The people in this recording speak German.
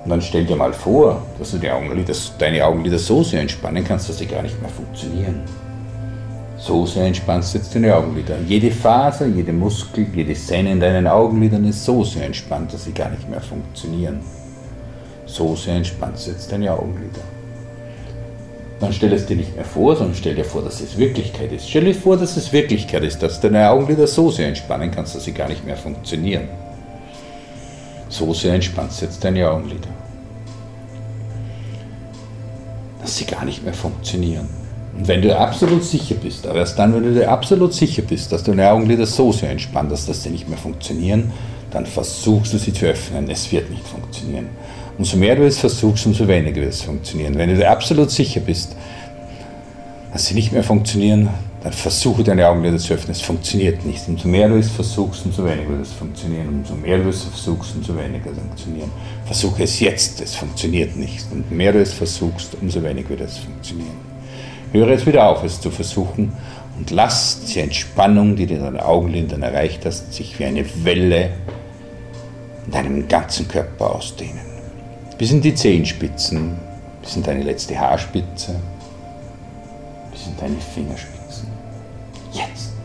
Und dann stell dir mal vor, dass du deine Augenlider so sehr entspannen kannst, dass sie gar nicht mehr funktionieren. So sehr entspannst du jetzt deine Augenlider. Jede Faser, jede Muskel, jede Sehne in deinen Augenlidern ist so sehr entspannt, dass sie gar nicht mehr funktionieren. So sehr entspannst du jetzt deine Augenlider. Dann stell es dir nicht mehr vor, sondern stell dir vor, dass es Wirklichkeit ist. Stell dir vor, dass es Wirklichkeit ist, dass du deine Augenlider so sehr entspannen kannst, dass sie gar nicht mehr funktionieren. So sehr entspannst du jetzt deine Augenlider. Dass sie gar nicht mehr funktionieren. Und wenn du absolut sicher bist, aber erst dann, wenn du dir absolut sicher bist, dass deine Augenlider so sehr entspannt hast, dass sie nicht mehr funktionieren, dann versuchst du sie zu öffnen. Es wird nicht funktionieren. Umso mehr du es versuchst, umso weniger wird es funktionieren. Wenn du dir absolut sicher bist, dass sie nicht mehr funktionieren, dann versuche deine Augenlider zu öffnen. Es funktioniert nicht. Umso mehr du es versuchst, umso weniger wird es funktionieren. Umso mehr du es versuchst, umso weniger wird es funktionieren. Versuche es jetzt, es funktioniert nicht. Und umso mehr du es versuchst, umso weniger wird es funktionieren. Höre jetzt wieder auf, es zu versuchen und lass die Entspannung, die du in deinen Augenlidern erreicht hast, sich wie eine Welle in deinem ganzen Körper ausdehnen. Bis in die Zehenspitzen, bis in deine letzte Haarspitze, bis in deine Fingerspitzen. Jetzt!